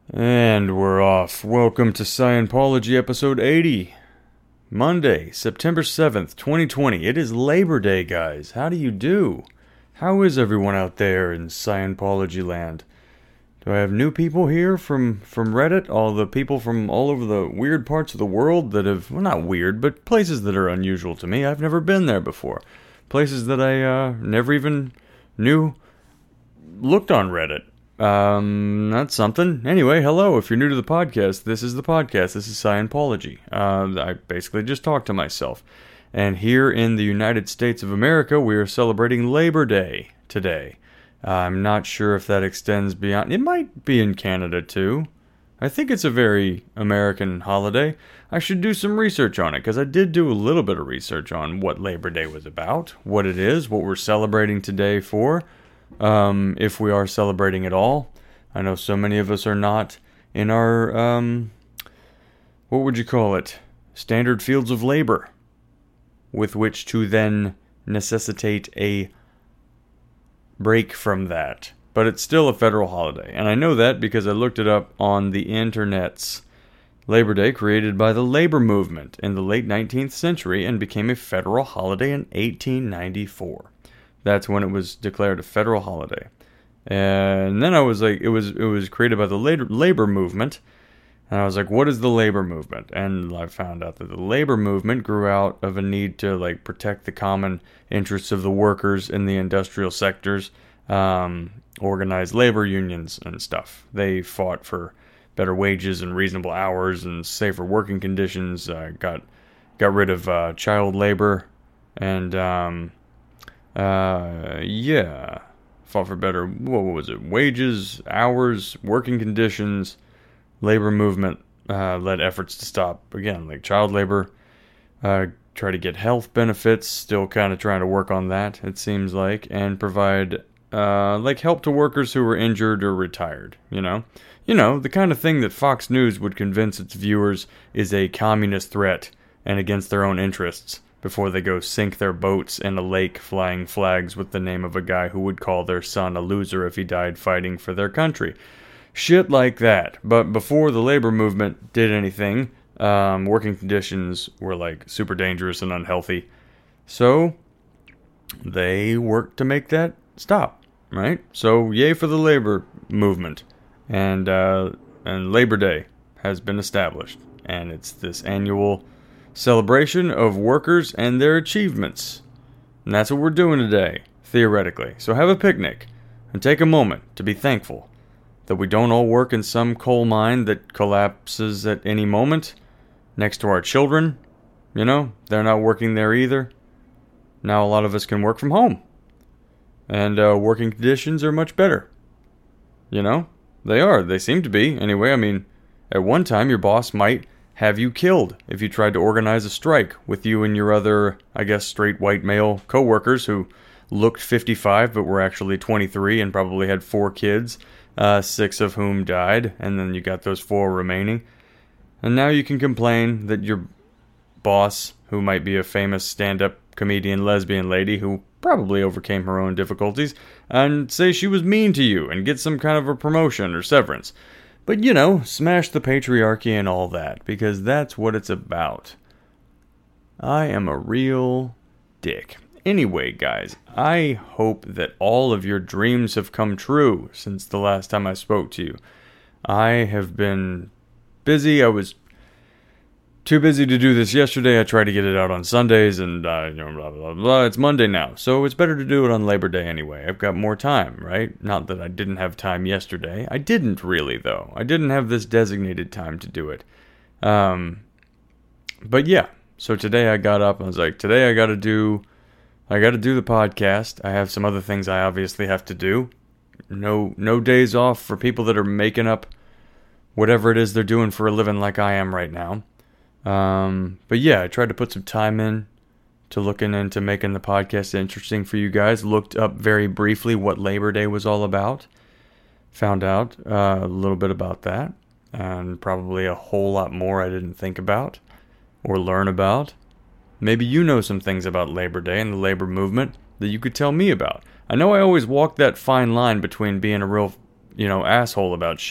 And we're off. Welcome to Scientology episode 80. Monday, September 7th, 2020. It is Labor Day, guys. How do you do? How is everyone out there in Scientology land? Do I have new people here from Reddit? All the people from all over the weird parts of the world that have, well, not weird, but places that are unusual to me. I've never been there before. Places that I never even knew looked on Reddit. That's something. Anyway, hello. If you're new to the podcast, this is the podcast. This is Scientology. I basically just talk to myself. And here in the United States of America, we are celebrating Labor Day today. I'm not sure if that extends beyond. It might be in Canada too. I think it's a very American holiday. I should do some research on it, because I did do a little bit of research on what Labor Day was about, what it is, what we're celebrating today for. If we are celebrating at all. I know so many of us are not in our, what would you call it? Standard fields of labor, with which to then necessitate a break from that. But it's still a federal holiday, and I know that because I looked it up on the internet's. Labor Day created by the labor movement in the late 19th century and became a federal holiday in 1894. That's when it was declared a federal holiday. And then I was like, it was created by the labor movement. And I was like, what is the labor movement? And I found out that the labor movement grew out of a need to protect the common interests of the workers in the industrial sectors, organized labor unions and stuff. They fought for better wages and reasonable hours and safer working conditions. Got rid of child labor and fought for better, what was it, wages, hours, working conditions. Labor movement led efforts to stop, again, child labor, try to get health benefits, still kind of trying to work on that, it seems like, and provide, help to workers who were injured or retired, you know, the kind of thing that Fox News would convince its viewers is a communist threat and against their own interests, before they go sink their boats in a lake flying flags with the name of a guy who would call their son a loser if he died fighting for their country. Shit like that. But before the labor movement did anything, working conditions were super dangerous and unhealthy. So they worked to make that stop, right? So yay for the labor movement. And Labor Day has been established. And it's this annual celebration of workers and their achievements. And that's what we're doing today, theoretically. So have a picnic and take a moment to be thankful that we don't all work in some coal mine that collapses at any moment next to our children. You know, they're not working there either. Now a lot of us can work from home. And working conditions are much better. You know, they are. They seem to be. Anyway, I mean, at one time your boss might have you killed if you tried to organize a strike with you and your other, I guess, straight white male coworkers who looked 55 but were actually 23 and probably had 4 kids, 6 of whom died, and then you got those 4 remaining. And now you can complain that your boss, who might be a famous stand-up comedian lesbian lady who probably overcame her own difficulties, and say she was mean to you and get some kind of a promotion or severance. But, smash the patriarchy and all that, because that's what it's about. I am a real dick. Anyway, guys, I hope that all of your dreams have come true since the last time I spoke to you. I have been busy. I was too busy to do this yesterday. I tried to get it out on Sundays and, blah, blah, blah. It's Monday now, so it's better to do it on Labor Day anyway. I've got more time, right? Not that I didn't have time yesterday. I didn't really, though. I didn't have this designated time to do it. But yeah, so today I got up and I was like, today I got to do the podcast. I have some other things I obviously have to do. No days off for people that are making up whatever it is they're doing for a living like I am right now. But yeah, I tried to put some time in to looking into making the podcast interesting for you guys. Looked up very briefly what Labor Day was all about. Found out a little bit about that. And probably a whole lot more I didn't think about or learn about. Maybe you know some things about Labor Day and the labor movement that you could tell me about. I know I always walk that fine line between being a real, asshole about shit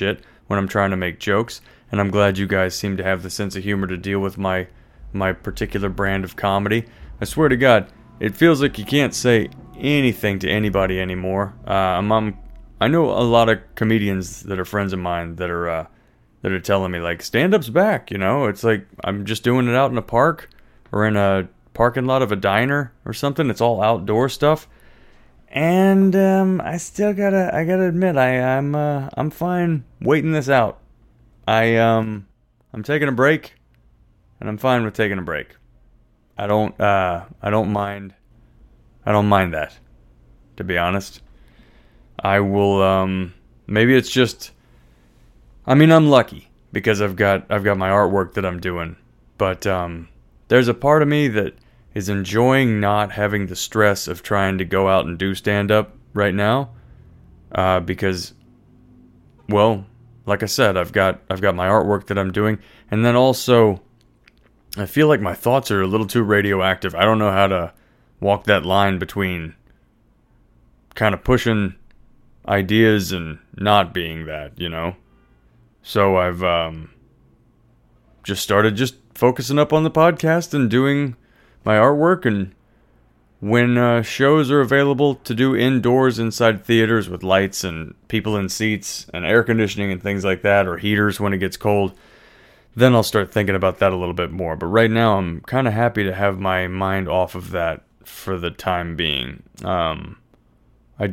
when I'm trying to make jokes, and I'm glad you guys seem to have the sense of humor to deal with my particular brand of comedy. I swear to God, it feels like you can't say anything to anybody anymore. I know a lot of comedians that are friends of mine that are telling me, like, stand-up's back, you know? It's like I'm just doing it out in a park or in a parking lot of a diner or something. It's all outdoor stuff. And I gotta admit, I'm fine waiting this out. I'm taking a break, and I'm fine with taking a break. I don't mind that, to be honest. I will, maybe it's just, I mean, I'm lucky because I've got my artwork that I'm doing, but there's a part of me that is enjoying not having the stress of trying to go out and do stand-up right now, because, well, like I said, I've got my artwork that I'm doing, and then also, I feel like my thoughts are a little too radioactive. I don't know how to walk that line between kind of pushing ideas and not being that, you know? So I've just started just focusing up on the podcast and doing my artwork, and when shows are available to do indoors inside theaters with lights and people in seats and air conditioning and things like that, or heaters when it gets cold, then I'll start thinking about that a little bit more. But right now I'm kind of happy to have my mind off of that for the time being. I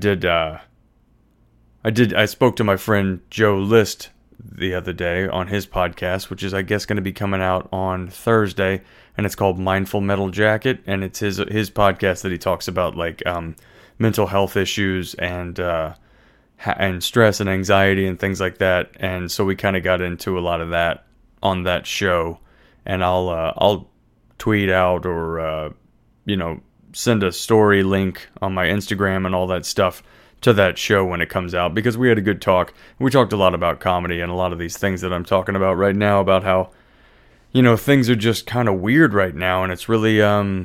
spoke to my friend Joe List the other day on his podcast, which is, I guess, going to be coming out on Thursday, and it's called Mindful Metal Jacket, and it's his podcast that he talks about, like, mental health issues and stress and anxiety and things like that. And so we kind of got into a lot of that on that show, and I'll tweet out or send a story link on my Instagram and all that stuff to that show when it comes out, because we had a good talk. We talked a lot about comedy and a lot of these things that I'm talking about right now, about how, things are just kind of weird right now, and it's really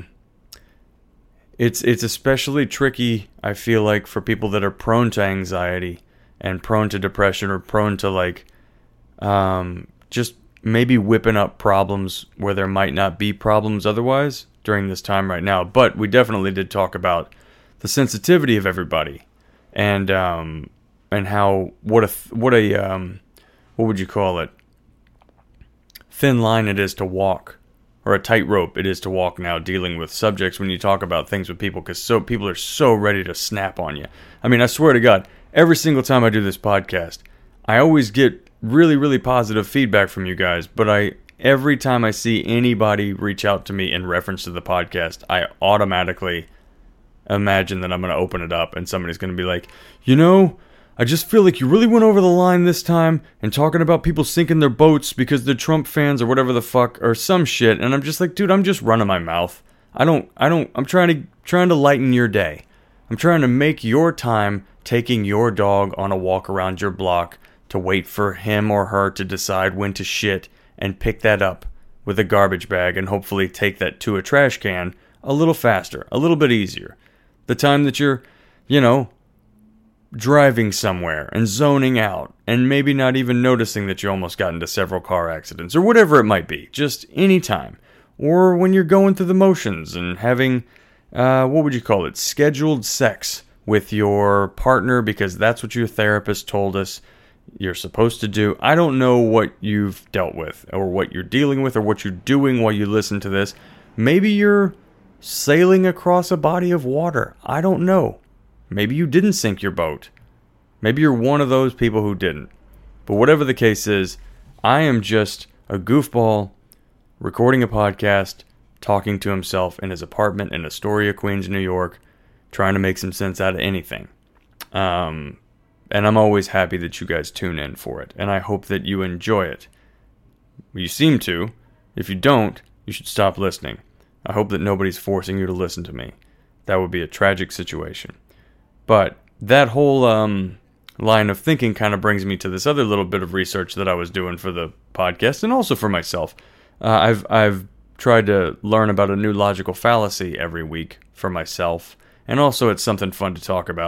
it's especially tricky, I feel like, for people that are prone to anxiety and prone to depression, or prone to, like, just maybe whipping up problems where there might not be problems otherwise during this time right now. But we definitely did talk about the sensitivity of everybody, and how what would you call it? Thin line it is to walk, or a tightrope it is to walk now, dealing with subjects when you talk about things with people, because people are so ready to snap on you. I mean, I swear to God, every single time I do this podcast, I always get really, really positive feedback from you guys, but every time I see anybody reach out to me in reference to the podcast, I automatically imagine that I'm going to open it up and somebody's going to be like, I just feel like you really went over the line this time and talking about people sinking their boats because they're Trump fans or whatever the fuck, or some shit. And I'm just like, dude, I'm just running my mouth. I'm trying to lighten your day. I'm trying to make your time taking your dog on a walk around your block to wait for him or her to decide when to shit, and pick that up with a garbage bag and hopefully take that to a trash can a little faster, a little bit easier. The time that you're, driving somewhere and zoning out and maybe not even noticing that you almost got into several car accidents or whatever it might be, just any time. Or when you're going through the motions and having, scheduled sex with your partner because that's what your therapist told us you're supposed to do. I don't know what you've dealt with or what you're dealing with or what you're doing while you listen to this. Maybe you're sailing across a body of water. I don't know. Maybe you didn't sink your boat. Maybe you're one of those people who didn't. But whatever the case is, I am just a goofball recording a podcast, talking to himself in his apartment in Astoria, Queens, New York, trying to make some sense out of anything. And I'm always happy that you guys tune in for it. And I hope that you enjoy it. You seem to. If you don't, you should stop listening. I hope that nobody's forcing you to listen to me. That would be a tragic situation. But that whole line of thinking kind of brings me to this other little bit of research that I was doing for the podcast and also for myself. I've tried to learn about a new logical fallacy every week for myself, and also it's something fun to talk about.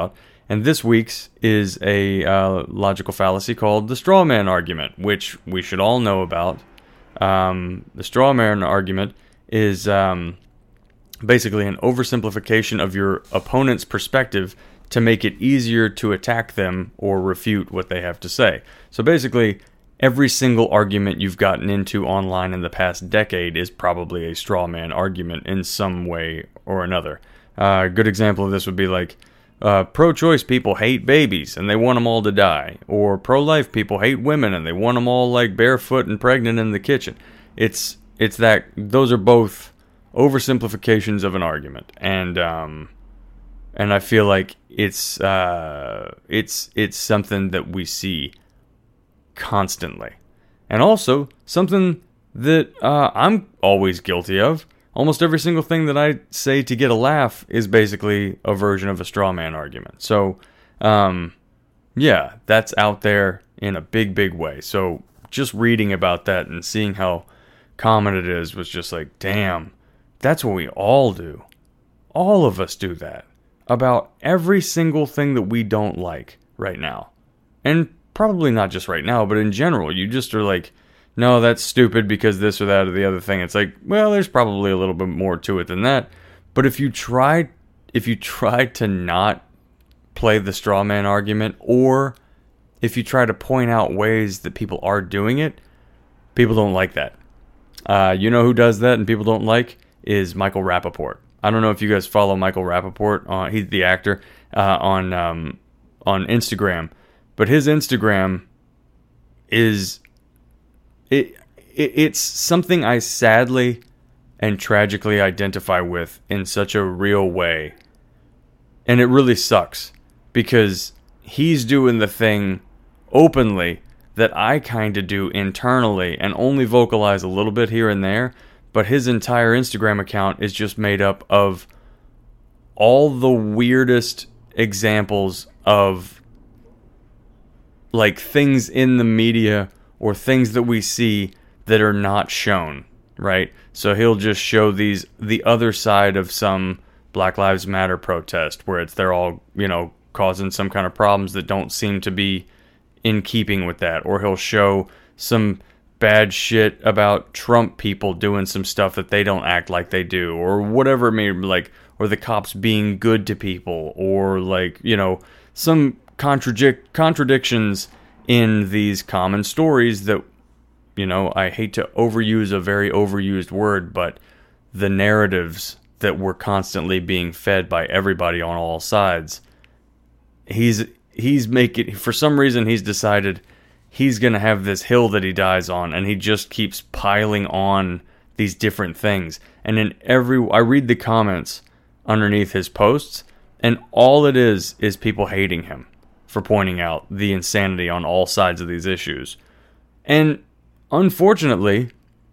And this week's is a logical fallacy called the straw man argument, which we should all know about. The straw man argument is basically an oversimplification of your opponent's perspective to make it easier to attack them or refute what they have to say. So basically, every single argument you've gotten into online in the past decade is probably a straw man argument in some way or another. A good example of this would be like, pro-choice people hate babies and they want them all to die. Or pro-life people hate women and they want them all like barefoot and pregnant in the kitchen. It's that those are both oversimplifications of an argument. And I feel like it's something that we see constantly. And also something that I'm always guilty of. Almost every single thing that I say to get a laugh is basically a version of a straw man argument. So, yeah, that's out there in a big, big way. So just reading about that and seeing how common it is was just like, damn, that's what we all do. All of us do that about every single thing that we don't like right now. And probably not just right now, but in general, you just are like, no, that's stupid because this or that or the other thing. It's like, well, there's probably a little bit more to it than that. But if you try to not play the straw man argument, or if you try to point out ways that people are doing it, people don't like that. You know who does that and people don't like is Michael Rappaport. I don't know if you guys follow Michael Rappaport. He's the actor on Instagram, but his Instagram is it's something I sadly and tragically identify with in such a real way, and it really sucks because he's doing the thing openly that I kind of do internally and only vocalize a little bit here and there. But his entire Instagram account is just made up of all the weirdest examples of like things in the media or things that we see that are not shown, right? So he'll just show the other side of some Black Lives Matter protest where they're all, causing some kind of problems that don't seem to be in keeping with that. Or he'll show some bad shit about Trump people doing some stuff that they don't act like they do, or whatever it may be, like, or the cops being good to people, or like, some contradictions in these common stories that, I hate to overuse a very overused word, but the narratives that we're constantly being fed by everybody on all sides. He's making, for some reason, he's decided he's going to have this hill that he dies on, and he just keeps piling on these different things. And I read the comments underneath his posts, and all it is people hating him for pointing out the insanity on all sides of these issues. And unfortunately,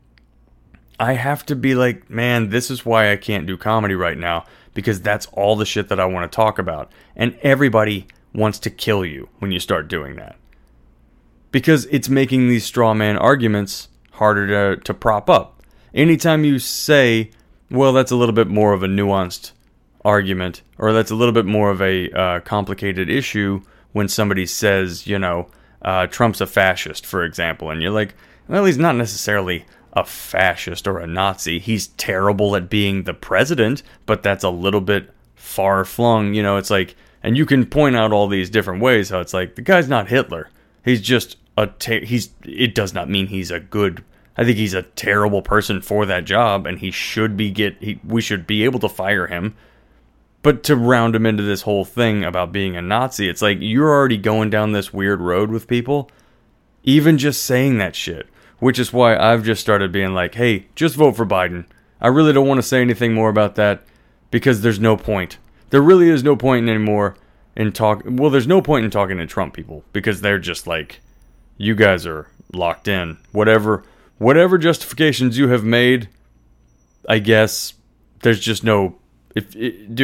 I have to be like, man, this is why I can't do comedy right now, because that's all the shit that I want to talk about. And everybody wants to kill you when you start doing that. Because it's making these straw man arguments harder to prop up. Anytime you say, well, that's a little bit more of a nuanced argument, or that's a little bit more of a complicated issue when somebody says, Trump's a fascist, for example, and you're like, well, he's not necessarily a fascist or a Nazi. He's terrible at being the president, but that's a little bit far-flung. It's like, and you can point out all these different ways how it's like, the guy's not Hitler. He's just it does not mean he's a good, I think he's a terrible person for that job, and we should be able to fire him. But to round him into this whole thing about being a Nazi, it's like you're already going down this weird road with people, even just saying that shit. Which is why I've just started being like, hey, just vote for Biden. I really don't want to say anything more about that because there's no point. There really is no point anymore there's no point in talking to Trump people because they're just like, you guys are locked in. Whatever justifications you have made, I guess there's just no. If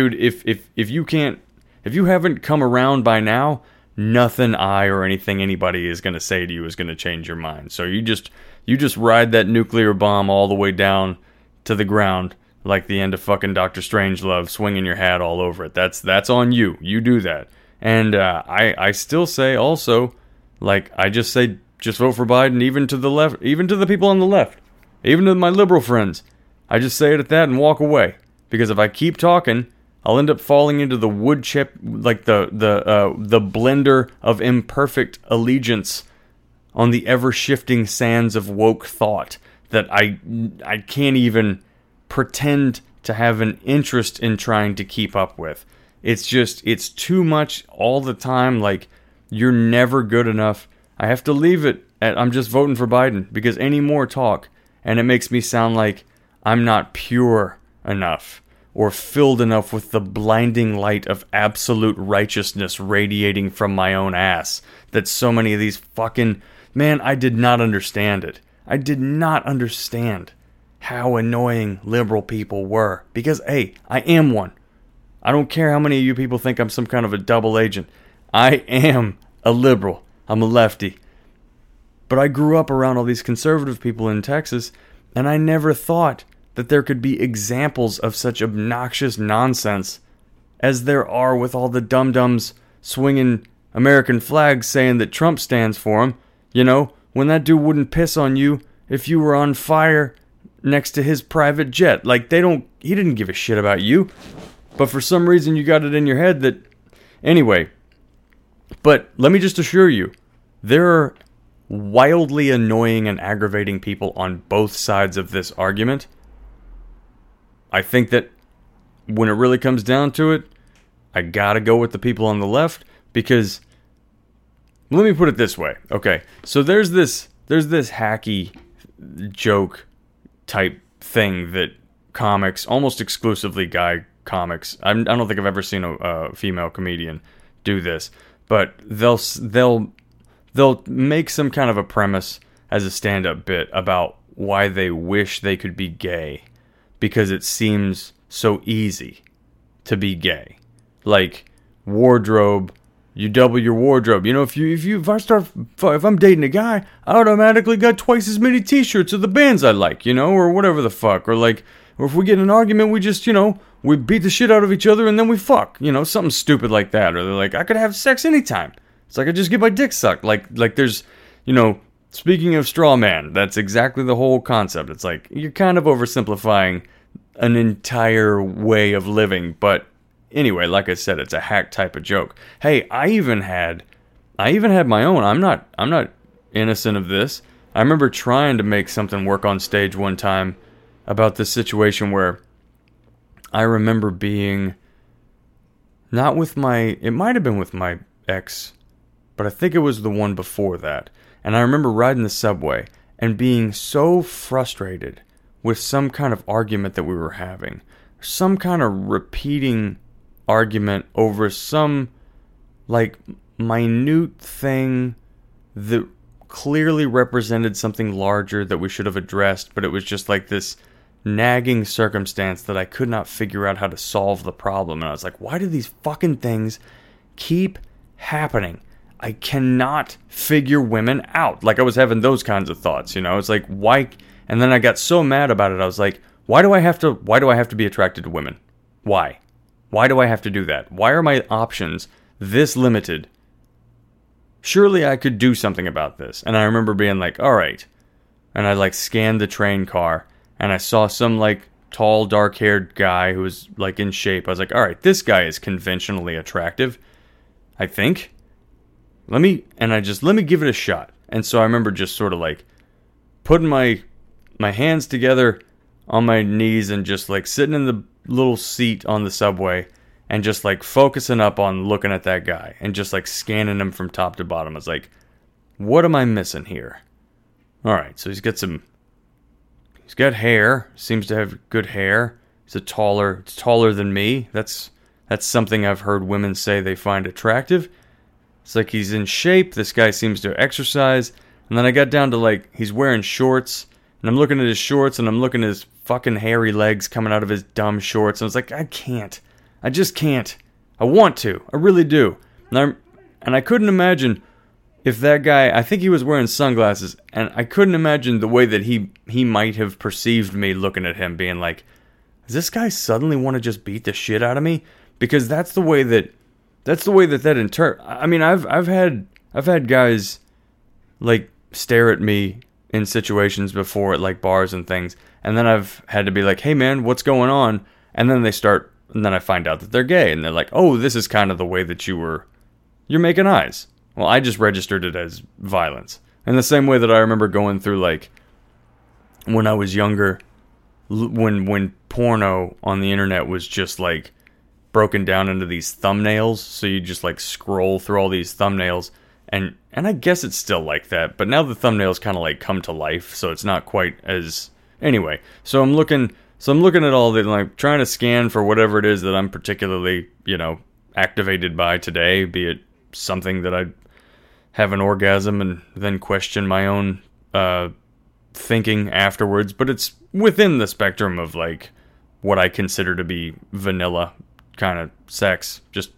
you haven't come around by now, nothing or anything anybody is going to say to you is going to change your mind. So you just ride that nuclear bomb all the way down to the ground like the end of fucking Dr. Strangelove, swinging your hat all over it. That's on you. You do that. And I still say also, like, I just say, just vote for Biden, even to the left, even to the people on the left, even to my liberal friends. I just say it at that and walk away. Because if I keep talking, I'll end up falling into the wood chip, like the blender of imperfect allegiance on the ever-shifting sands of woke thought that I can't even pretend to have an interest in trying to keep up with. It's too much all the time. Like, you're never good enough. I have to leave it at I'm just voting for Biden, because any more talk, and it makes me sound like I'm not pure enough or filled enough with the blinding light of absolute righteousness radiating from my own ass that so many of these fucking... Man, I did not understand it. I did not understand how annoying liberal people were. Because, hey, I am one. I don't care how many of you people think I'm some kind of a double agent. I am a liberal. I'm a lefty. But I grew up around all these conservative people in Texas, and I never thought that there could be examples of such obnoxious nonsense as there are with all the dum-dums swinging American flags saying that Trump stands for them. You know, when that dude wouldn't piss on you if you were on fire next to his private jet. Like, he didn't give a shit about you. But for some reason you got it in your head that... Anyway, but let me just assure you, there are wildly annoying and aggravating people on both sides of this argument. I think that when it really comes down to it, I gotta go with the people on the left, because... Let me put it this way. Okay, so there's this hacky joke type thing that comics, almost exclusively guy comics, I don't think I've ever seen a female comedian do this, but they'll make some kind of a premise as a stand-up bit about why they wish they could be gay, because it seems so easy to be gay. Like, wardrobe. You double your wardrobe. You know, if I'm dating a guy, I automatically got twice as many t-shirts of the bands I like, you know, or whatever the fuck. Or if we get in an argument, we just, you know, we beat the shit out of each other and then we fuck. You know, something stupid like that. Or they're like, I could have sex anytime. It's like I just get my dick sucked. Like there's, you know, speaking of straw man, that's exactly the whole concept. It's like, you're kind of oversimplifying an entire way of living, but anyway, like I said, it's a hack type of joke. Hey, I even had my own. I'm not innocent of this. I remember trying to make something work on stage one time about this situation where I remember being not with it might have been with my ex, but I think it was the one before that. And I remember riding the subway and being so frustrated with some kind of argument that we were having, some kind of repeating argument over some like minute thing that clearly represented something larger that we should have addressed, but it was just like this nagging circumstance that I could not figure out how to solve the problem. And I was like, why do these fucking things keep happening? I cannot figure women out. Like, I was having those kinds of thoughts, you know. It's like, why? And then I got so mad about it. I was like, why do I have to be attracted to women? Why? Why do I have to do that? Why are my options this limited? Surely I could do something about this. And I remember being like, all right. And I like scanned the train car and I saw some like tall, dark-haired guy who was like in shape. I was like, all right, this guy is conventionally attractive, I think. Let me give it a shot. And so I remember just sort of like putting my hands together on my knees and just like sitting in the little seat on the subway and just like focusing up on looking at that guy and just like scanning him from top to bottom. I was like, what am I missing here? All right, so he's got hair, seems to have good hair. It's taller than me. That's something I've heard women say they find attractive. It's like he's in shape. This guy seems to exercise. And then I got down to like, he's wearing shorts. And I'm looking at his shorts and I'm looking at his fucking hairy legs coming out of his dumb shorts. And I was like, I can't. I just can't. I want to. I really do. And I couldn't imagine if that guy, I think he was wearing sunglasses, and I couldn't imagine the way that he might have perceived me looking at him, being like, does this guy suddenly want to just beat the shit out of me? Because that's the way that That's the way that I mean, I've had guys like stare at me in situations before at like bars and things, and then I've had to be like, "Hey man, what's going on?" And then and then I find out that they're gay, and they're like, "Oh, this is kind of the way that you're making eyes." Well, I just registered it as violence. In the same way that I remember going through, like, when I was younger, when porno on the internet was just like broken down into these thumbnails, so you just like scroll through all these thumbnails, and I guess it's still like that, but now the thumbnails kind of like come to life, so it's not quite as anyway. So I'm looking at all the, like, trying to scan for whatever it is that I'm particularly, activated by today, be it something that I have an orgasm and then question my own thinking afterwards, but it's within the spectrum of like what I consider to be vanilla kind of sex, just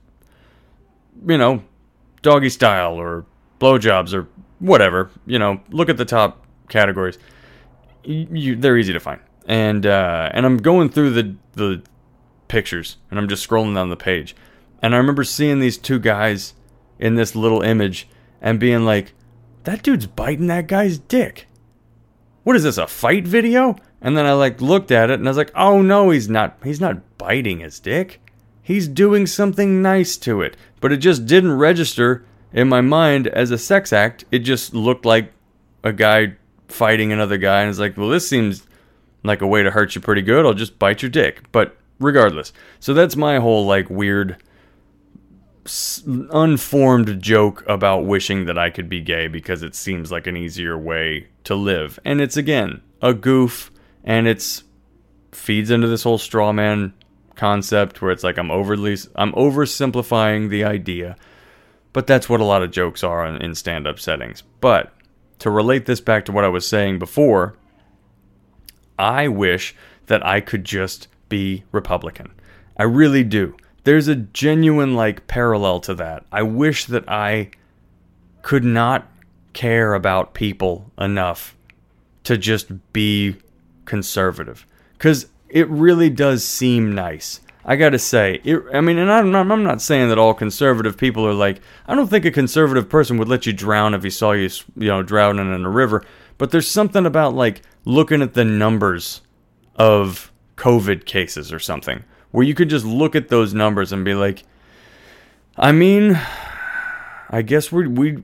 doggy style or blowjobs or whatever. Look at the top categories. They're easy to find, and I'm going through the pictures, and I'm just scrolling down the page, and I remember seeing these two guys in this little image and being like, that dude's biting that guy's dick. What is this, a fight video? And then I like looked at it and I was like, oh no, he's not biting his dick. He's doing something nice to it. But it just didn't register in my mind as a sex act. It just looked like a guy fighting another guy, and it's like, well, this seems like a way to hurt you pretty good. I'll just bite your dick. But regardless, so that's my whole like weird unformed joke about wishing that I could be gay because it seems like an easier way to live. And it's, again, a goof, and it's feeds into this whole straw man concept where it's like I'm oversimplifying the idea, but that's what a lot of jokes are in stand-up settings. But to relate this back to what I was saying before, I wish that I could just be Republican. I really do. There's a genuine, like, parallel to that. I wish that I could not care about people enough to just be conservative. Because it really does seem nice. I gotta say, and I'm not saying that all conservative people are like, I don't think a conservative person would let you drown if he saw you, drowning in a river. But there's something about, like, looking at the numbers of COVID cases or something, where you could just look at those numbers and be like, I mean, I guess we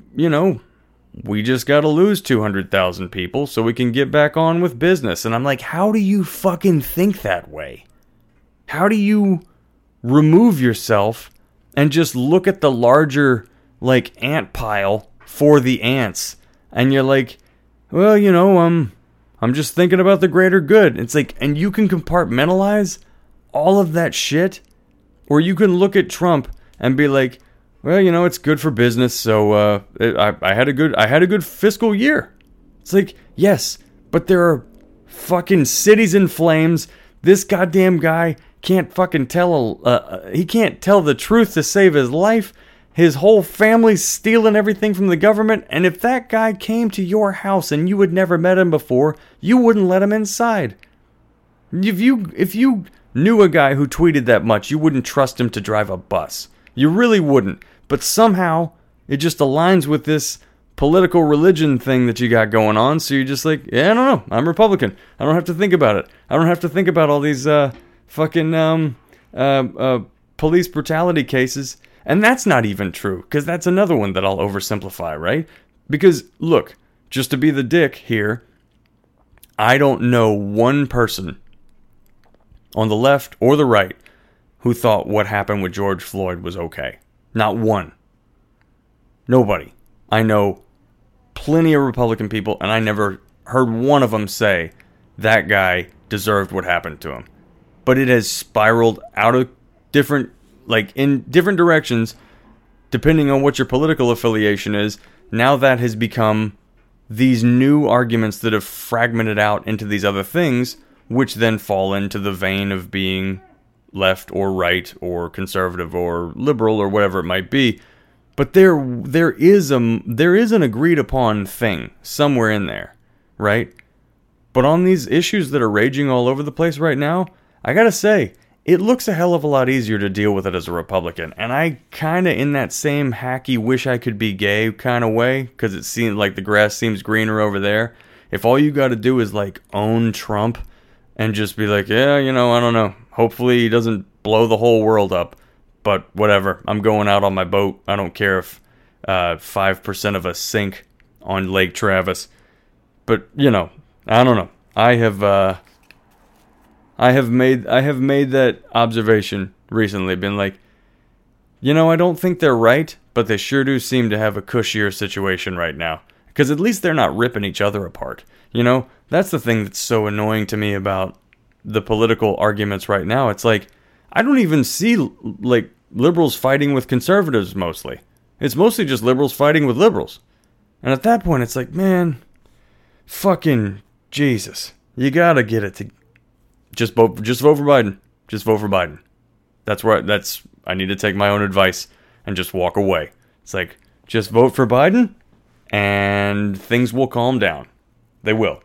just got to lose 200,000 people so we can get back on with business. And I'm like, how do you fucking think that way? How do you remove yourself and just look at the larger, like, ant pile for the ants? And you're like, well, I'm just thinking about the greater good. It's like, and you can compartmentalize all of that shit, or you can look at Trump and be like, well, it's good for business, so I had a good fiscal year. It's like, yes, but there are fucking cities in flames. This goddamn guy can't fucking he can't tell the truth to save his life. His whole family's stealing everything from the government, and if that guy came to your house and you had never met him before, you wouldn't let him inside. If you knew a guy who tweeted that much, you wouldn't trust him to drive a bus. You really wouldn't. But somehow, it just aligns with this political religion thing that you got going on, so you're just like, yeah, I don't know, I'm Republican. I don't have to think about it. I don't have to think about all these fucking police brutality cases. And that's not even true, because that's another one that I'll oversimplify, right? Because, look, just to be the dick here, I don't know one person on the left or the right who thought what happened with George Floyd was okay. Not one. Nobody. I know plenty of Republican people, and I never heard one of them say that guy deserved what happened to him. But it has spiraled out of in different directions, depending on what your political affiliation is. Now that has become these new arguments that have fragmented out into these other things, which then fall into the vein of being left or right or conservative or liberal or whatever it might be. But there is an agreed upon thing somewhere in there, right? But on these issues that are raging all over the place right now, I gotta say, it looks a hell of a lot easier to deal with it as a Republican. And I kind of in that same hacky wish I could be gay kind of way, because it seems like the grass seems greener over there. If all you got to do is like own Trump and just be like, yeah, I don't know. Hopefully he doesn't blow the whole world up. But whatever, I'm going out on my boat. I don't care if 5% of us sink on Lake Travis. But, I don't know. I have made that observation recently, been like, I don't think they're right, but they sure do seem to have a cushier situation right now. Because at least they're not ripping each other apart. That's the thing that's so annoying to me about the political arguments right now. It's like, I don't even see, like, liberals fighting with conservatives mostly. It's mostly just liberals fighting with liberals. And at that point, it's like, man, fucking Jesus. You gotta get it to... Just vote for Biden. Just vote for Biden. I need to take my own advice and just walk away. It's like, just vote for Biden and things will calm down. They will.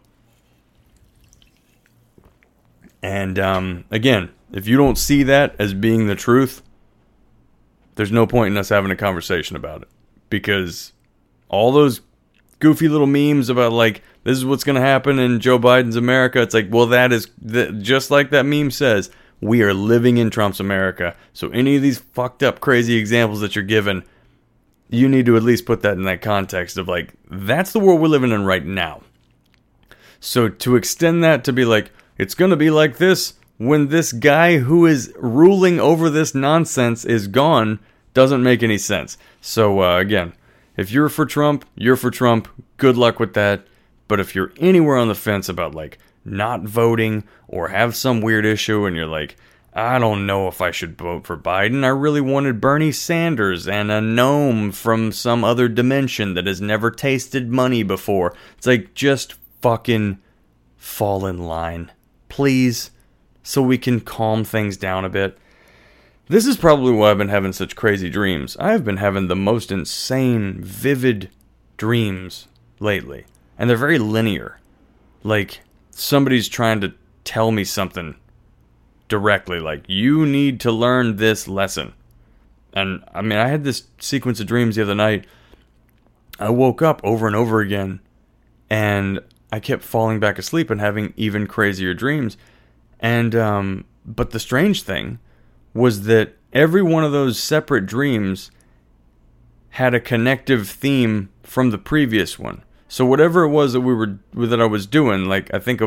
And, again, if you don't see that as being the truth, there's no point in us having a conversation about it. Because all those goofy little memes about, like, this is what's going to happen in Joe Biden's America. It's like, well, just like that meme says, we are living in Trump's America. So any of these fucked up, crazy examples that you're given, you need to at least put that in that context of, like, that's the world we're living in right now. So to extend that to be like, it's going to be like this when this guy who is ruling over this nonsense is gone doesn't make any sense. So, again, if you're for Trump, you're for Trump. Good luck with that. But if you're anywhere on the fence about, like, not voting or have some weird issue and you're like, I don't know if I should vote for Biden. I really wanted Bernie Sanders and a gnome from some other dimension that has never tasted money before. It's like, just fucking fall in line, please, so we can calm things down a bit. This is probably why I've been having such crazy dreams. I've been having the most insane, vivid dreams lately. And they're very linear. Like, somebody's trying to tell me something directly. Like, you need to learn this lesson. And, I mean, I had this sequence of dreams the other night. I woke up over and over again. And I kept falling back asleep and having even crazier dreams. And, but the strange thing was that every one of those separate dreams had a connective theme from the previous one. So whatever it was that I was doing, like, I think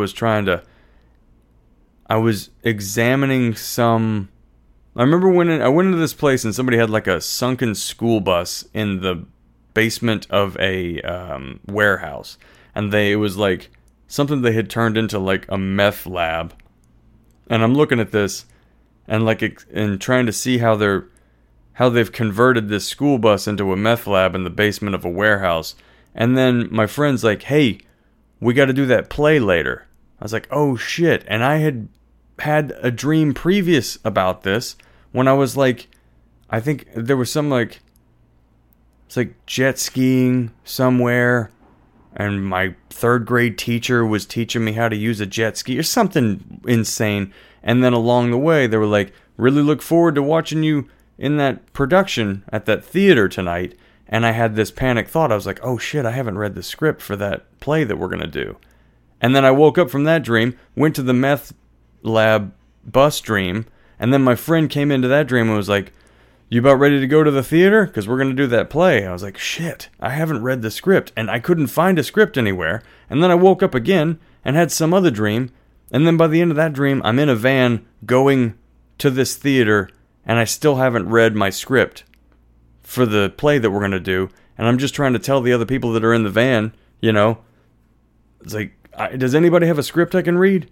I was examining some... I remember when I went into this place and somebody had like a sunken school bus in the basement of a warehouse. And it was like something they had turned into like a meth lab. And I'm looking at this and trying to see how they've converted this school bus into a meth lab in the basement of a warehouse. And then my friend's like, hey, we got to do that play later. I was like, oh shit. And I had a dream previous about this when I was like, I think there was some like, it's like jet skiing somewhere. And my third grade teacher was teaching me how to use a jet ski or something insane. And then along the way, they were like, really look forward to watching you in that production at that theater tonight. And I had this panic thought. I was like, oh shit, I haven't read the script for that play that we're going to do. And then I woke up from that dream, went to the meth lab bus dream. And then my friend came into that dream and was like, you about ready to go to the theater? Because we're going to do that play. I was like, shit, I haven't read the script. And I couldn't find a script anywhere. And then I woke up again and had some other dream. And then by the end of that dream, I'm in a van going to this theater. And I still haven't read my script for the play that we're going to do. And I'm just trying to tell the other people that are in the van, it's like, does anybody have a script I can read?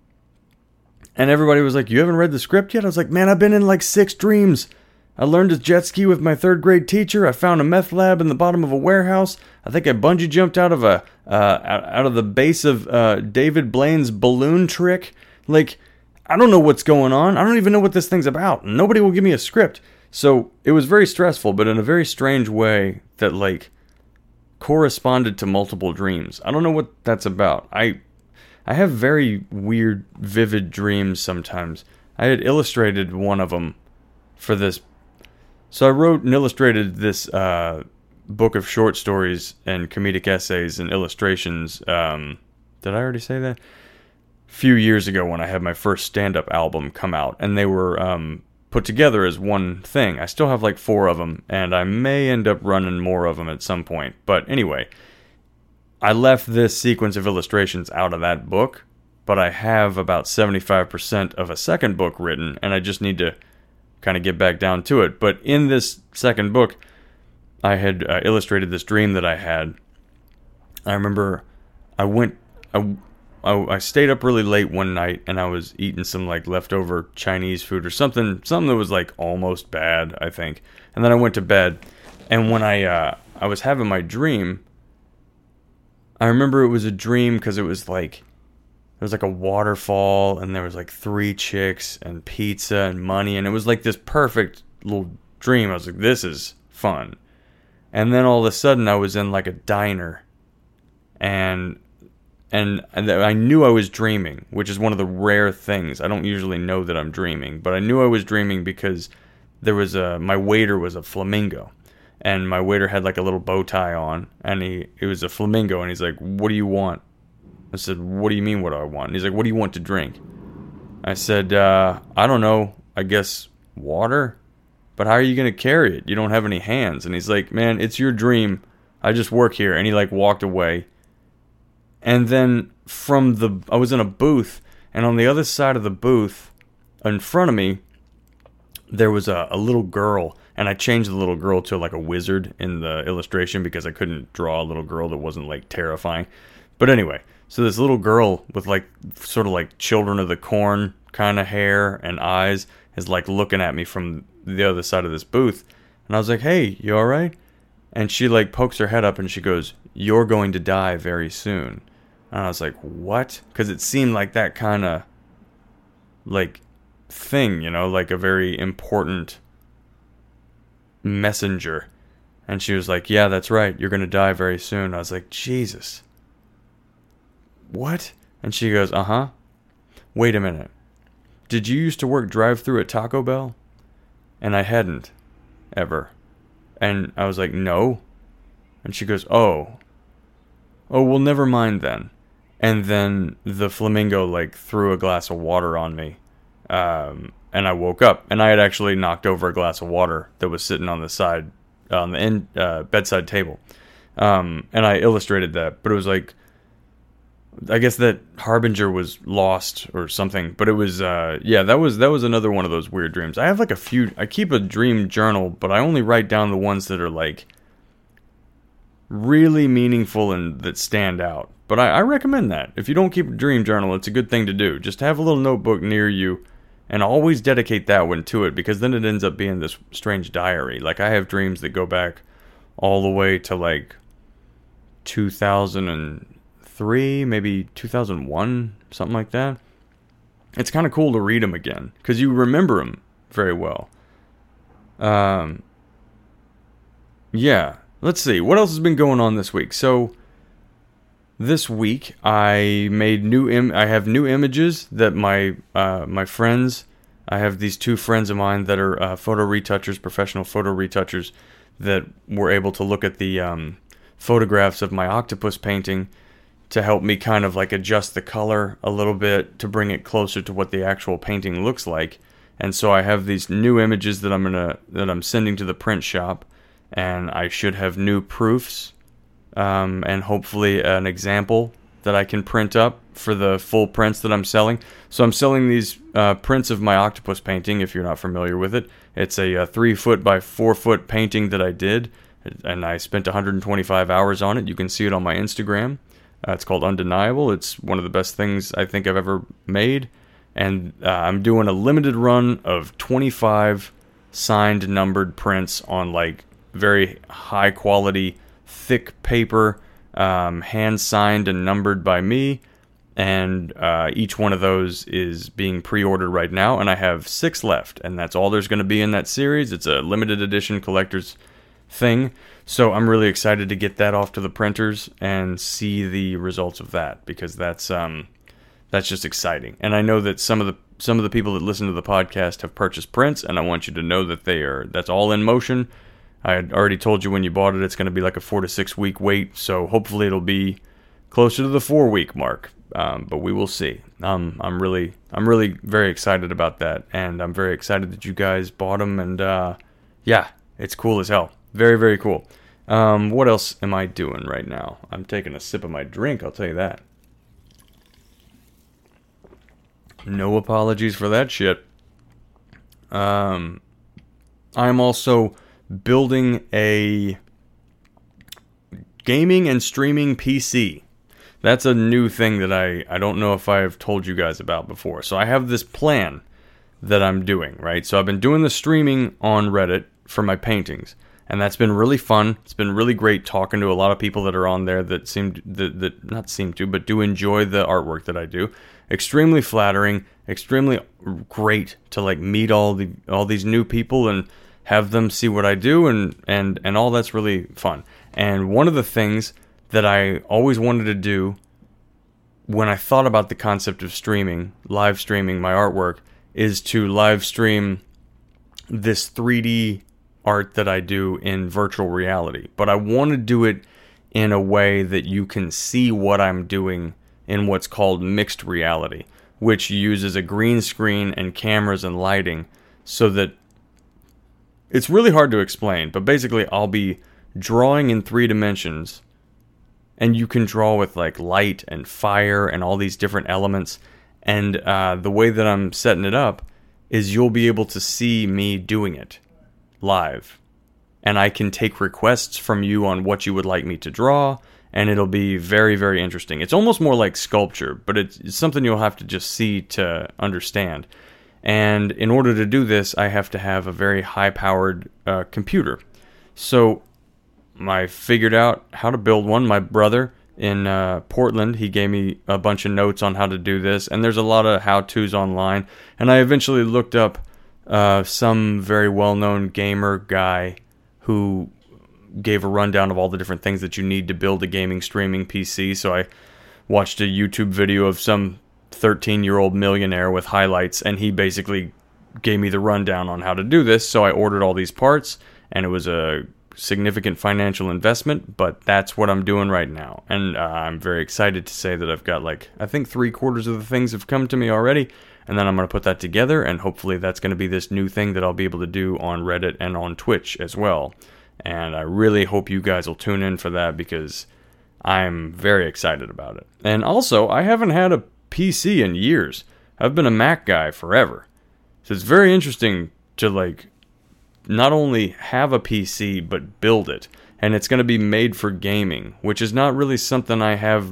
And everybody was like, you haven't read the script yet? I was like, man, I've been in like 6 dreams. I learned to jet ski with my third grade teacher. I found a meth lab in the bottom of a warehouse. I think I bungee jumped out of the base of David Blaine's balloon trick. Like, I don't know what's going on. I don't even know what this thing's about. Nobody will give me a script. So it was very stressful, but in a very strange way that like corresponded to multiple dreams. I don't know what that's about. I have very weird, vivid dreams sometimes. I had illustrated one of them for this. So I wrote and illustrated this book of short stories and comedic essays and illustrations. Did I already say that? Few years ago when I had my first stand-up album come out, and they were put together as one thing. I still have like 4 of them, and I may end up running more of them at some point. But anyway, I left this sequence of illustrations out of that book, but I have about 75% of a second book written, and I just need to kind of get back down to it. But in this second book, I had illustrated this dream that I had. I remember I stayed up really late one night, and I was eating some like leftover Chinese food or something that was like almost bad, I think. And then I went to bed, and when I was having my dream, I remember it was a dream because it was like there was like a waterfall, and there was like 3 chicks and pizza and money, and it was like this perfect little dream. I was like, this is fun. And then all of a sudden, I was in like a diner, and I knew I was dreaming, which is one of the rare things. I don't usually know that I'm dreaming, but I knew I was dreaming because there was my waiter was a flamingo, and my waiter had like a little bow tie on, and it was a flamingo, and he's like, "What do you want?" I said, "What do you mean, what do I want?" And he's like, "What do you want to drink?" I said, "I don't know. I guess water. But how are you going to carry it? You don't have any hands." And he's like, "Man, it's your dream. I just work here." And he like walked away. And then I was in a booth, and on the other side of the booth, in front of me, there was a little girl, and I changed the little girl to like a wizard in the illustration because I couldn't draw a little girl that wasn't like terrifying. But anyway, so this little girl with like sort of like Children of the Corn kind of hair and eyes is like looking at me from the other side of this booth, and I was like, "Hey, you all right?" And she like pokes her head up, and she goes, "You're going to die very soon." And I was like, "What?" Because it seemed like that kind of like thing, like a very important messenger. And she was like, "Yeah, that's right. You're going to die very soon." I was like, "Jesus. What?" And she goes, "Uh-huh. Wait a minute. Did you used to work drive-thru at Taco Bell?" And I hadn't, ever. And I was like, "No." And she goes, "Oh, well, never mind then." And then the flamingo like threw a glass of water on me, and I woke up, and I had actually knocked over a glass of water that was sitting on the side, on the bedside table, and I illustrated that. But it was like, I guess that Harbinger was lost or something. But it was, that was another one of those weird dreams. I have like I keep a dream journal, but I only write down the ones that are like really meaningful and that stand out. But I recommend that. If you don't keep a dream journal, it's a good thing to do. Just have a little notebook near you, and always dedicate that one to it, because then it ends up being this strange diary. Like, I have dreams that go back all the way to like 2003, maybe 2001, something like that. It's kind of cool to read them again, because you remember them very well. Yeah. Let's see. What else has been going on this week? So, this week I made I have new images that my friends. I have these 2 friends of mine that are photo retouchers, professional photo retouchers, that were able to look at the photographs of my octopus painting to help me kind of like adjust the color a little bit to bring it closer to what the actual painting looks like. And so I have these new images that I'm sending to the print shop. And I should have new proofs, and hopefully an example that I can print up for the full prints that I'm selling. So I'm selling these prints of my octopus painting, if you're not familiar with it. It's a 3-foot by 4-foot painting that I did, and I spent 125 hours on it. You can see it on my Instagram. It's called Undeniable. It's one of the best things I think I've ever made. And I'm doing a limited run of 25 signed, numbered prints on like very high quality, thick paper, hand signed and numbered by me, and each one of those is being pre-ordered right now, and I have 6 left, and that's all there's going to be in that series. It's a limited edition collector's thing, so I'm really excited to get that off to the printers and see the results of that, because that's just exciting. And I know that some of some of the people that listen to the podcast have purchased prints, and I want you to know that that's all in motion. I had already told you when you bought it, it's going to be like a 4 to 6 week wait, so hopefully it'll be closer to the 4-week mark. But we will see. I'm really very excited about that, and I'm very excited that you guys bought them. And yeah, it's cool as hell. Very, very cool. What else am I doing right now? I'm taking a sip of my drink. I'll tell you that. No apologies for that shit. I'm also building a gaming and streaming PC. That's a new thing that I don't know if I've told you guys about before. So I have this plan that I'm doing, right? So I've been doing the streaming on Reddit for my paintings, and that's been really fun. It's been really great talking to a lot of people that are on there that but do enjoy the artwork that I do. Extremely flattering, extremely great to like meet all these new people and have them see what I do, and all that's really fun. And one of the things that I always wanted to do when I thought about the concept of live streaming my artwork, is to live stream this 3D art that I do in virtual reality. But I want to do it in a way that you can see what I'm doing in what's called mixed reality, which uses a green screen and cameras and lighting, so that it's really hard to explain, but basically I'll be drawing in 3 dimensions. And you can draw with like light and fire and all these different elements. And the way that I'm setting it up is you'll be able to see me doing it live. And I can take requests from you on what you would like me to draw. And it'll be very, very interesting. It's almost more like sculpture, but it's something you'll have to just see to understand. And in order to do this, I have to have a very high-powered computer. So I figured out how to build one. My brother in Portland, he gave me a bunch of notes on how to do this, and there's a lot of how-tos online. And I eventually looked up some very well-known gamer guy who gave a rundown of all the different things that you need to build a gaming streaming PC. So I watched a YouTube video of some 13-year-old millionaire with highlights, and he basically gave me the rundown on how to do this. So I ordered all these parts, and it was a significant financial investment, but that's what I'm doing right now. And I'm very excited to say that I've got I think 3/4 of the things have come to me already, and then I'm going to put that together, and hopefully that's going to be this new thing that I'll be able to do on Reddit and on Twitch as well. And I really hope you guys will tune in for that, because I'm very excited about it. And also, I haven't had a PC in years. I've been a Mac guy forever. So it's very interesting to not only have a PC, but build it. And it's going to be made for gaming, which is not really something I have.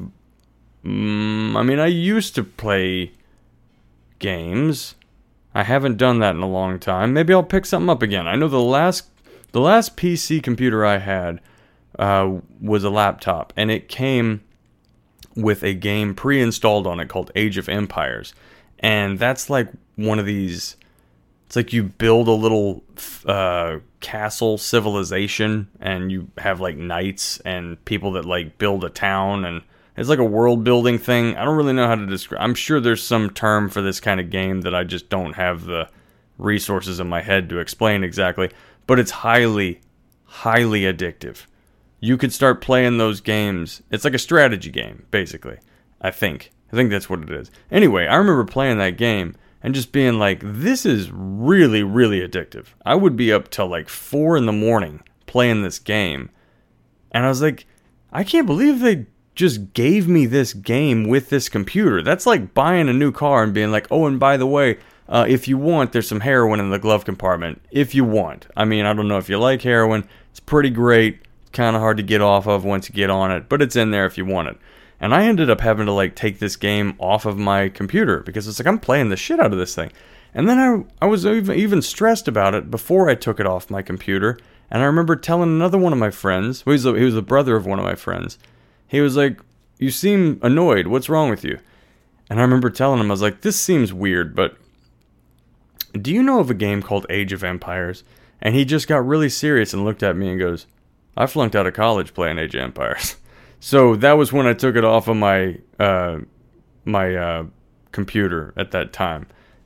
I used to play games. I haven't done that in a long time. Maybe I'll pick something up again. I know the last PC computer I had was a laptop, and it came with a game pre-installed on it called Age of Empires. And that's like one of these. It's like you build a little castle civilization, and you have knights and people that build a town, and it's like a world building thing. I don't really know how to describe. I'm sure there's some term for this kind of game that I just don't have the resources in my head to explain exactly, but it's highly, highly addictive. You could start playing those games. It's like a strategy game, basically. I think that's what it is. Anyway, I remember playing that game and just being like, this is really, really addictive. I would be up till 4 a.m. playing this game. And I was like, I can't believe they just gave me this game with this computer. That's like buying a new car and being like, oh, and by the way, if you want, there's some heroin in the glove compartment. If you want. I don't know if you like heroin. It's pretty great. It's kind of hard to get off of once you get on it, but it's in there if you want it. And I ended up having to take this game off of my computer, because it's I'm playing the shit out of this thing. And then I was even stressed about it before I took it off my computer. And I remember telling another one of my friends, he was the brother of one of my friends. He was like, you seem annoyed. What's wrong with you? And I remember telling him, I was like, this seems weird, but do you know of a game called Age of Empires? And he just got really serious and looked at me and goes, I flunked out of college playing Age of Empires. So that was when I took it off of my computer at that time.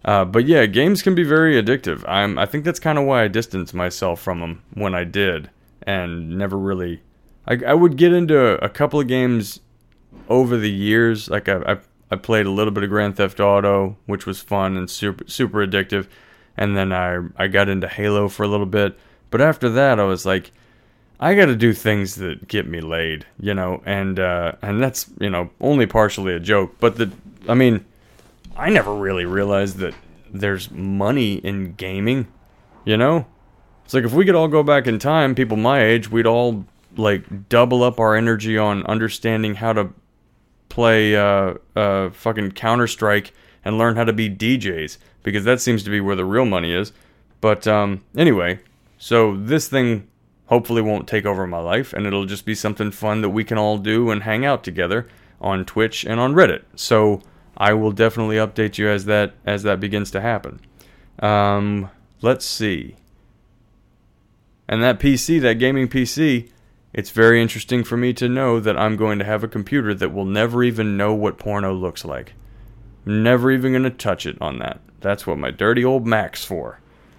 But yeah, games can be very addictive. I think that's kind of why I distanced myself from them when I did, and never really. I would get into a couple of games over the years. Like I played a little bit of Grand Theft Auto, which was fun and super addictive, and then I got into Halo for a little bit. But after that, I was like, I got to do things that get me laid, and that's only partially a joke. But I never really realized that there's money in gaming, It's like if we could all go back in time, people my age, we'd all like double up our energy on understanding how to play fucking Counter-Strike and learn how to be DJs, because that seems to be where the real money is. But anyway, so this thing hopefully won't take over my life, and it'll just be something fun that we can all do and hang out together on Twitch and on Reddit. So I will definitely update you as that begins to happen. Let's see. And that PC, that gaming PC, it's very interesting for me to know that I'm going to have a computer that will never even know what porno looks like. Never even going to touch it on that. That's what my dirty old Mac's for.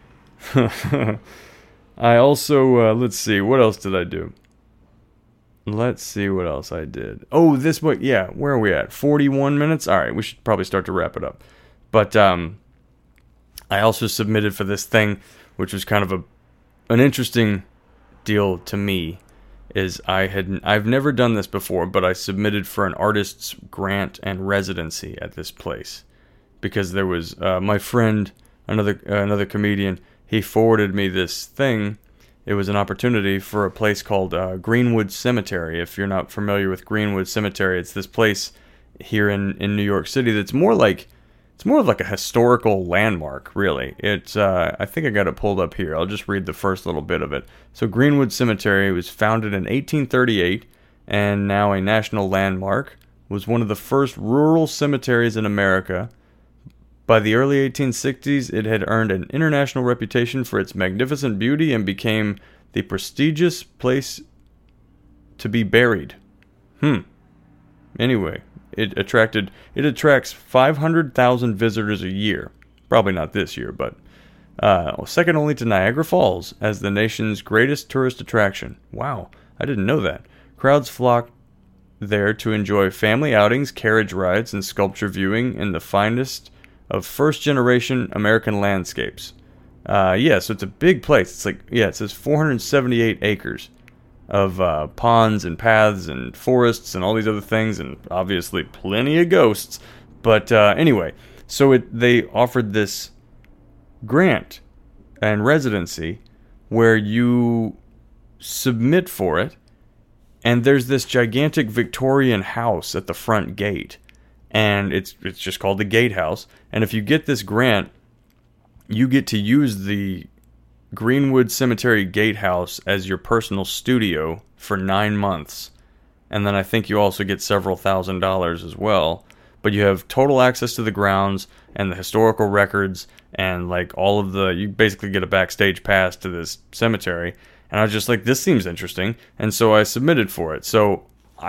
I also, let's see, what else did I do? Let's see what else I did. Oh, this one, yeah, where are we at? 41 minutes? All right, we should probably start to wrap it up. But I also submitted for this thing, which was kind of an interesting deal to me, is I've never done this before, but I submitted for an artist's grant and residency at this place. Because there was, my friend, another comedian, he forwarded me this thing. It was an opportunity for a place called Greenwood Cemetery. If you're not familiar with Greenwood Cemetery, it's this place here in New York City that's more of like a historical landmark, really. It's I think I got it pulled up here. I'll just read the first little bit of it. So Greenwood Cemetery was founded in 1838 and now a national landmark. Was one of the first rural cemeteries in America. By the early 1860s, it had earned an international reputation for its magnificent beauty and became the prestigious place to be buried. Anyway, it attracts 500,000 visitors a year. Probably not this year, but second only to Niagara Falls as the nation's greatest tourist attraction. Wow, I didn't know that. Crowds flock there to enjoy family outings, carriage rides, and sculpture viewing in the finest of first-generation American landscapes. So it's a big place. It says 478 acres of ponds and paths and forests and all these other things, and obviously plenty of ghosts. But anyway, so they offered this grant and residency where you submit for it, and there's this gigantic Victorian house at the front gate. And it's just called the Gatehouse. And if you get this grant, you get to use the Greenwood Cemetery Gatehouse as your personal studio for 9 months. And then I think you also get several $1,000s as well. But you have total access to the grounds and the historical records and like all of you basically get a backstage pass to this cemetery. And I was just like, this seems interesting. And so I submitted for it. So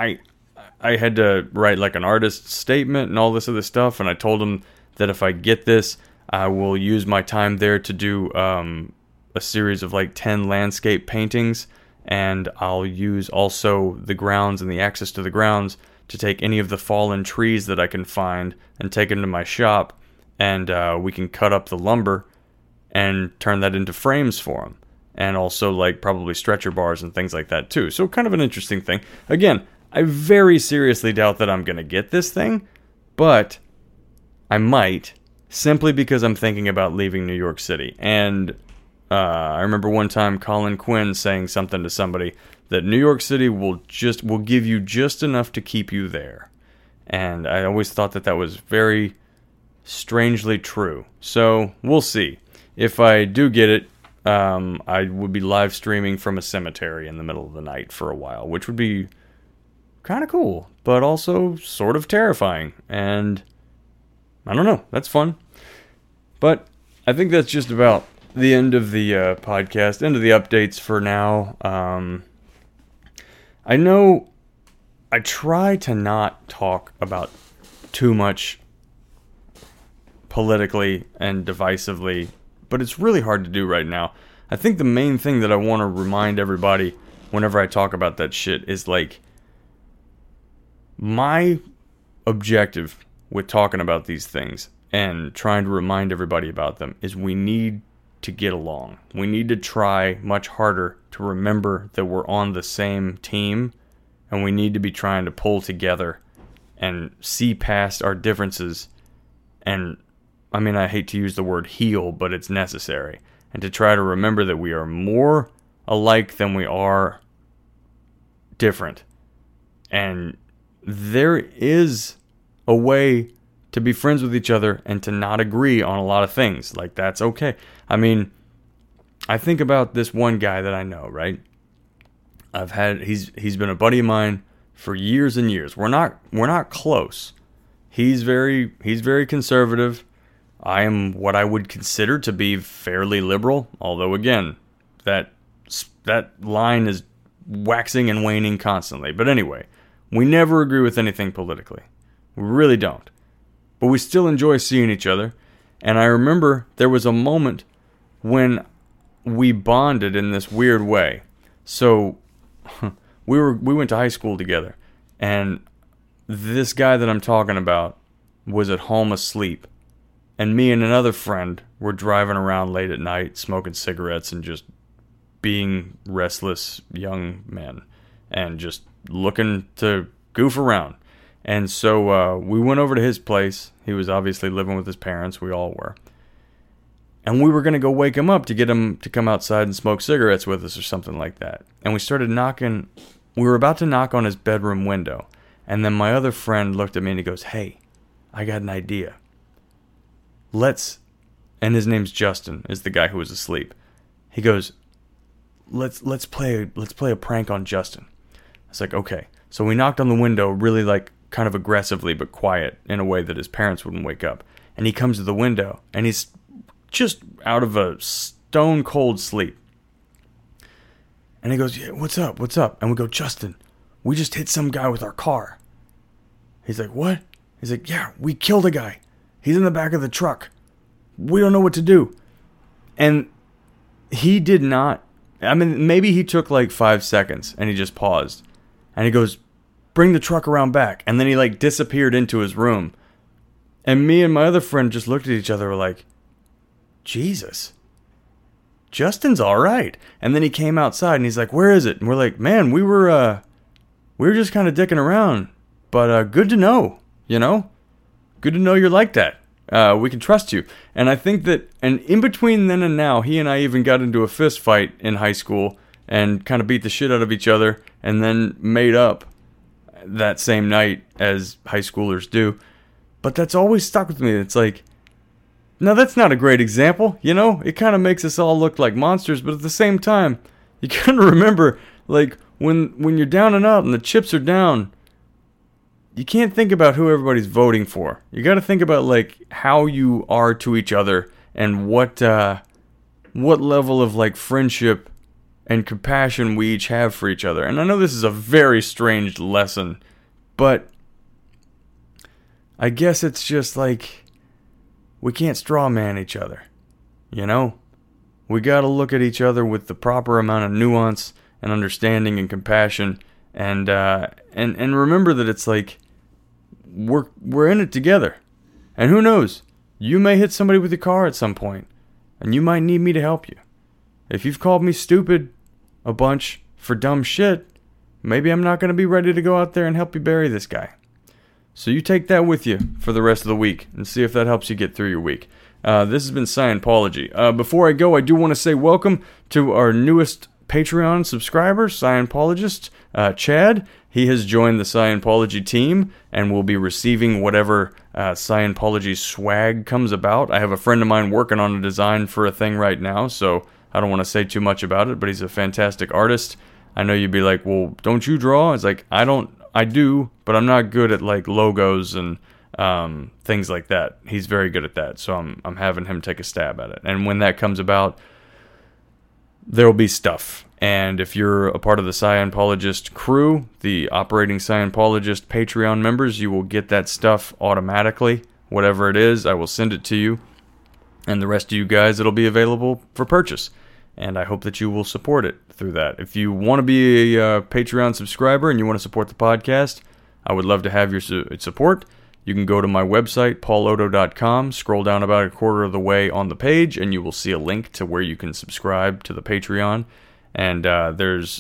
I had to write like an artist statement and all this other stuff, and I told him that if I get this, I will use my time there to do a series of like 10 landscape paintings, and I'll use also the grounds and the access to the grounds to take any of the fallen trees that I can find and take them to my shop, and we can cut up the lumber and turn that into frames for them, and also like probably stretcher bars and things like that too. So kind of an interesting thing. Again, I very seriously doubt that I'm going to get this thing, but I might, simply because I'm thinking about leaving New York City. And I remember one time Colin Quinn saying something to somebody that New York City will give you just enough to keep you there. And I always thought that was very strangely true. So we'll see. If I do get it, I would be live streaming from a cemetery in the middle of the night for a while, which would be kind of cool, but also sort of terrifying, and I don't know, that's fun. But I think that's just about the end of the podcast, end of the updates for now. I know I try to not talk about too much politically and divisively, but it's really hard to do right now. I think the main thing that I want to remind everybody whenever I talk about that shit is like, my objective with talking about these things and trying to remind everybody about them is we need to get along. We need to try much harder to remember that we're on the same team, and we need to be trying to pull together and see past our differences. And I mean, I hate to use the word heal, but it's necessary. And to try to remember that we are more alike than we are different. And there is a way to be friends with each other and to not agree on a lot of things. Like, that's okay. I mean, I think about this one guy that I know, right? He's been a buddy of mine for years and years. We're not close. He's very conservative. I am what I would consider to be fairly liberal, although again, that line is waxing and waning constantly. But anyway, we never agree with anything politically. We really don't. But we still enjoy seeing each other. And I remember there was a moment when we bonded in this weird way. So we went to high school together, and this guy that I'm talking about was at home asleep. And me and another friend were driving around late at night, smoking cigarettes and just being restless young men and just looking to goof around. And so we went over to his place. He was obviously living with his parents. We all were. And we were going to go wake him up to get him to come outside and smoke cigarettes with us or something like that. And we started knocking. We were about to knock on his bedroom window. And then my other friend looked at me and he goes, "Hey, I got an idea. And his name's Justin, is the guy who was asleep. He goes, let's play a prank on Justin." I was like, okay. So we knocked on the window really like kind of aggressively but quiet in a way that his parents wouldn't wake up. And he comes to the window and he's just out of a stone cold sleep. And he goes, "Yeah, what's up? What's up?" And we go, "Justin, we just hit some guy with our car." He's like, "What?" He's like, "Yeah, we killed a guy. He's in the back of the truck. We don't know what to do." And he did not, I mean, maybe he took like 5 seconds and he just paused. And he goes, "Bring the truck around back." And then he like disappeared into his room. And me and my other friend just looked at each other, were like, Jesus, Justin's all right. And then he came outside and he's like, "Where is it?" And we're like, "Man, we were just kind of dicking around, but good to know, you know? Good to know you're like that. We can trust you." And I think that, and in between then and now, he and I even got into a fist fight in high school and kind of beat the shit out of each other and then made up that same night, as high schoolers do. But that's always stuck with me. It's like, no, that's not a great example, you know? It kind of makes us all look like monsters, but at the same time, you kind of remember, like, when you're down and out and the chips are down, you can't think about who everybody's voting for. You got to think about like how you are to each other and what level of like friendship and compassion we each have for each other. And I know this is a very strange lesson, but I guess it's just like we can't straw man each other. You know? We got to look at each other with the proper amount of nuance and understanding and compassion, and remember that it's like we're in it together. And who knows? You may hit somebody with your car at some point, and you might need me to help you. If you've called me stupid a bunch for dumb shit, maybe I'm not going to be ready to go out there and help you bury this guy. So you take that with you for the rest of the week and see if that helps you get through your week. This has been Scientology. Before I go, I do want to say welcome to our newest Patreon subscriber, Scientologist, Chad. He has joined the Scientology team and will be receiving whatever Scientology swag comes about. I have a friend of mine working on a design for a thing right now, so I don't want to say too much about it, but he's a fantastic artist. I know you'd be like, "Well, don't you draw?" It's like, I do, but I'm not good at like logos and things like that. He's very good at that, so I'm having him take a stab at it. And when that comes about, there will be stuff. And if you're a part of the Scientologist crew, the operating Scientologist Patreon members, you will get that stuff automatically. whatever it is, I will send it to you. And the rest of you guys, it'll be available for purchase. And I hope that you will support it through that. If you want to be a Patreon subscriber and you want to support the podcast, I would love to have your support. You can go to my website, paulodo.com, scroll down about a quarter of the way on the page, and you will see a link to where you can subscribe to the Patreon. And there's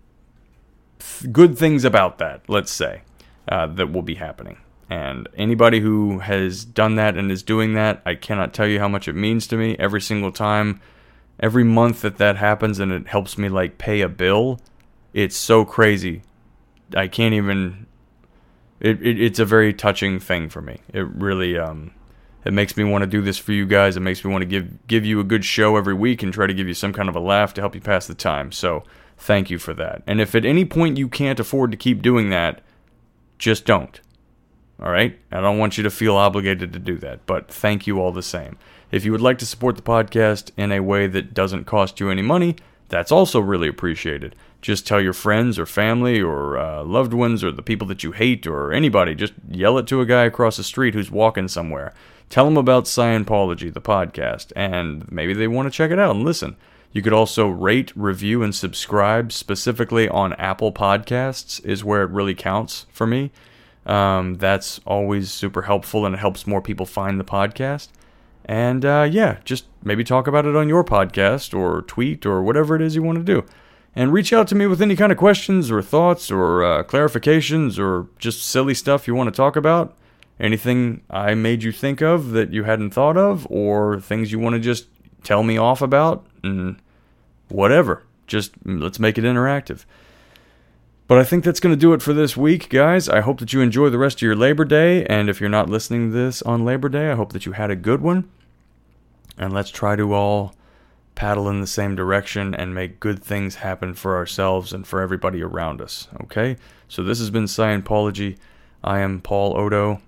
good things about that, let's say, that will be happening. And anybody who has done that and is doing that, I cannot tell you how much it means to me. Every single time, every month that happens and it helps me like pay a bill, it's so crazy. I can't even... It's a very touching thing for me. It really it makes me want to do this for you guys. It makes me want to give you a good show every week and try to give you some kind of a laugh to help you pass the time. So thank you for that. And if at any point you can't afford to keep doing that, just don't. All right? I don't want you to feel obligated to do that, but thank you all the same. If you would like to support the podcast in a way that doesn't cost you any money, that's also really appreciated. Just tell your friends or family or loved ones or the people that you hate or anybody. Just yell it to a guy across the street who's walking somewhere. Tell them about Scientology, the podcast, and maybe they want to check it out and listen. You could also rate, review, and subscribe specifically on Apple Podcasts is where it really counts for me. That's always super helpful and it helps more people find the podcast. And just maybe talk about it on your podcast or tweet or whatever it is you want to do. And reach out to me with any kind of questions or thoughts or clarifications or just silly stuff you want to talk about. Anything I made you think of that you hadn't thought of or things you want to just tell me off about and whatever. Just let's make it interactive. But I think that's going to do it for this week, guys. I hope that you enjoy the rest of your Labor Day. And if you're not listening to this on Labor Day, I hope that you had a good one. And let's try to all paddle in the same direction and make good things happen for ourselves and for everybody around us, okay? So this has been Scientology. I am Paul Odo,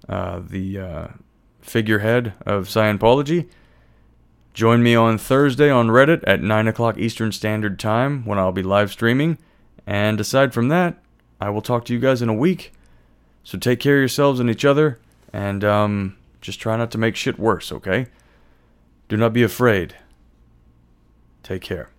the figurehead of Scientology. Join me on Thursday on Reddit at 9 o'clock Eastern Standard Time when I'll be live streaming. And aside from that, I will talk to you guys in a week. So take care of yourselves and each other, and just try not to make shit worse, okay? Do not be afraid. Take care.